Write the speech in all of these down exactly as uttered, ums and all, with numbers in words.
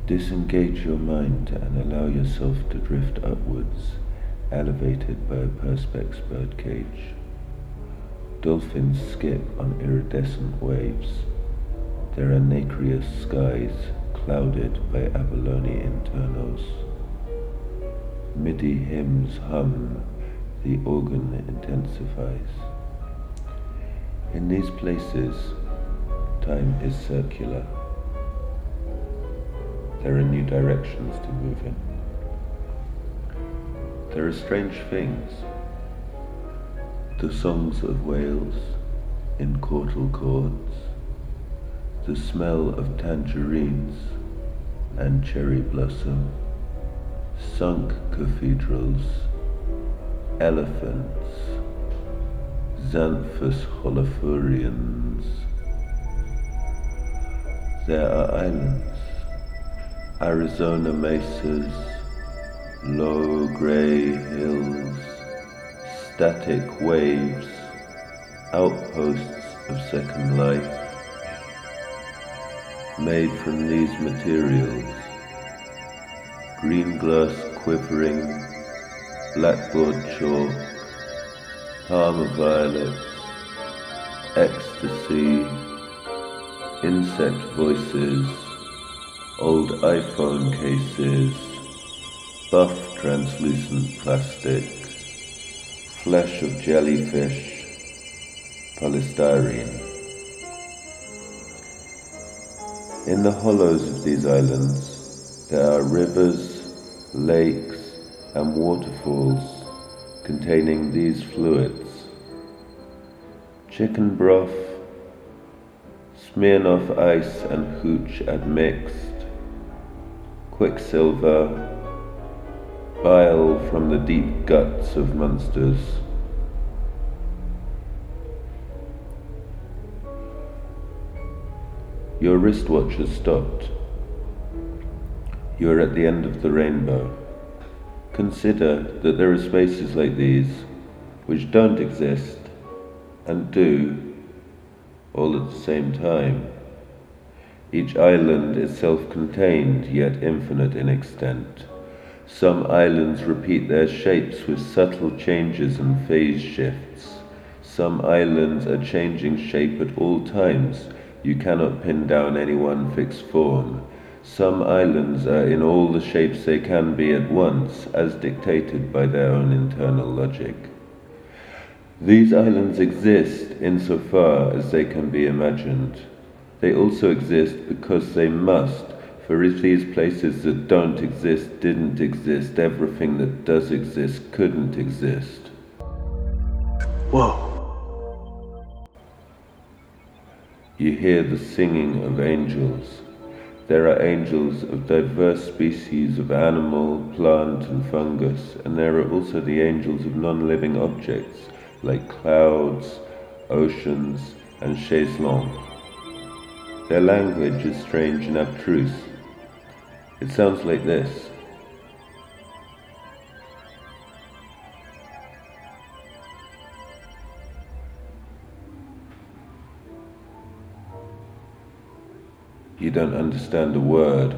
Disengage your mind and allow yourself to drift upwards, elevated by a perspex birdcage. Dolphins skip on iridescent waves. There are nacreous skies clouded by abalone internals. MIDI hymns hum, the organ intensifies. In these places, time is circular. There are new directions to move in. There are strange things. The songs of whales in chordal chords, the smell of tangerines and cherry blossom, sunk cathedrals, elephants, Xanthus holothurians. There are islands, Arizona mesas, low grey hills, static waves, outposts of second life, made from these materials, green glass quivering, blackboard chalk, Parma violets, ecstasy, insect voices, old iPhone cases, buff translucent plastic, flesh of jellyfish, polystyrene. In the hollows of these islands, there are rivers, lakes, and waterfalls containing these fluids: chicken broth, Smirnoff ice and hooch admixed, quicksilver, bile from the deep guts of monsters. Your wristwatch has stopped. You are at the end of the rainbow. Consider that there are spaces like these which don't exist and do all at the same time. Each island is self-contained yet infinite in extent. Some islands repeat their shapes with subtle changes and phase shifts. Some islands are changing shape at all times. You cannot pin down any one fixed form. Some islands are in all the shapes they can be at once, as dictated by their own internal logic. These islands exist insofar as they can be imagined. They also exist because they must, for if these places that don't exist didn't exist, everything that does exist couldn't exist. Whoa. You hear the singing of angels. There are angels of diverse species of animal, plant, and fungus, and there are also the angels of non-living objects, like clouds, oceans, and chaiselong. Their language is strange and abstruse. It sounds like this. You don't understand a word.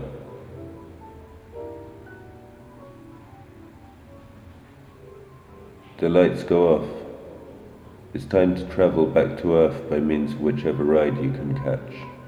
The lights go off. It's time to travel back to Earth by means of whichever ride you can catch.